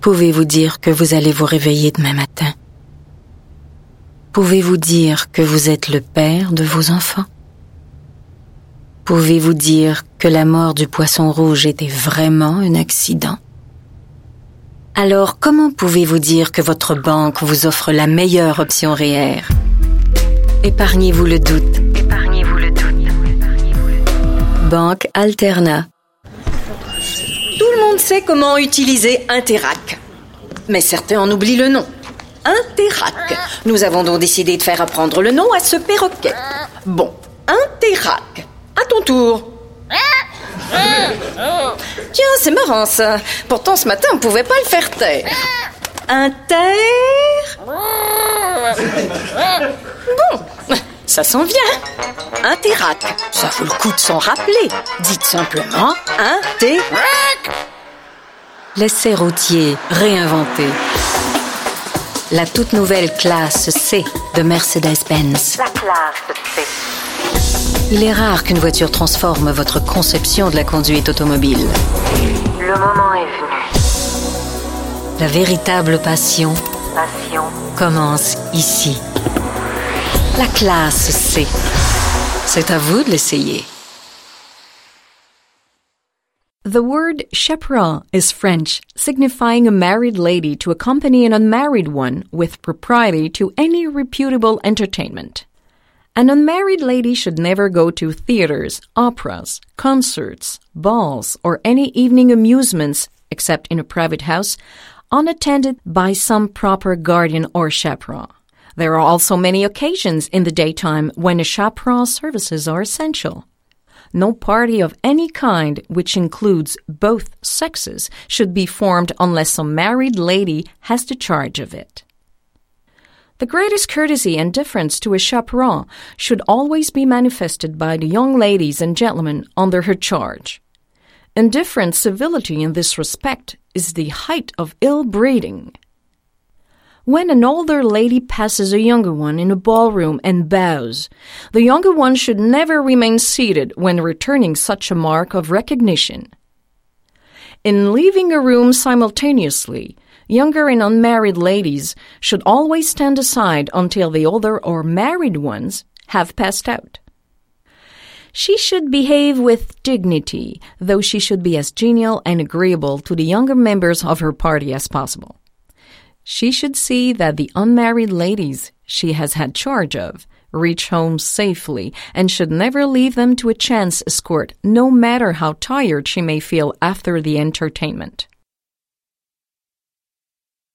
Pouvez-vous dire que vous allez vous réveiller demain matin? Pouvez-vous dire que vous êtes le père de vos enfants? Pouvez-vous dire que la mort du poisson rouge était vraiment un accident? Alors, comment pouvez-vous dire que votre banque vous offre la meilleure option REER? Épargnez-vous le doute. Épargnez-vous le doute. Banque Alterna. Tout le monde sait comment utiliser Interac. Mais certains en oublient le nom. Interac. Nous avons donc décidé de faire apprendre le nom à ce perroquet. Bon, Interac. À ton tour. Tiens, c'est marrant ça. Pourtant, ce matin, on ne pouvait pas le faire taire. Bon, ça s'en vient. Interac. Ça vaut le coup de s'en rappeler. Dites simplement Interac. L'essai routier réinventé. La toute nouvelle classe C de Mercedes-Benz. La classe C. Il est rare qu'une voiture transforme votre conception de la conduite automobile. Le moment est venu. La véritable passion commence ici. La classe C. C'est à vous de l'essayer. The word chaperon is French, signifying a married lady to accompany an unmarried one with propriety to any reputable entertainment. An unmarried lady should never go to theaters, operas, concerts, balls, or any evening amusements, except in a private house, unattended by some proper guardian or chaperon. There are also many occasions in the daytime when a chaperon's services are essential. No party of any kind, which includes both sexes, should be formed unless some married lady has the charge of it. The greatest courtesy and deference to a chaperon should always be manifested by the young ladies and gentlemen under her charge. Indifferent civility in this respect is the height of ill-breeding. When an older lady passes a younger one in a ballroom and bows, the younger one should never remain seated when returning such a mark of recognition. In leaving a room simultaneously, younger and unmarried ladies should always stand aside until the older or married ones have passed out. She should behave with dignity, though she should be as genial and agreeable to the younger members of her party as possible. She should see that the unmarried ladies she has had charge of reach home safely and should never leave them to a chance escort, no matter how tired she may feel after the entertainment.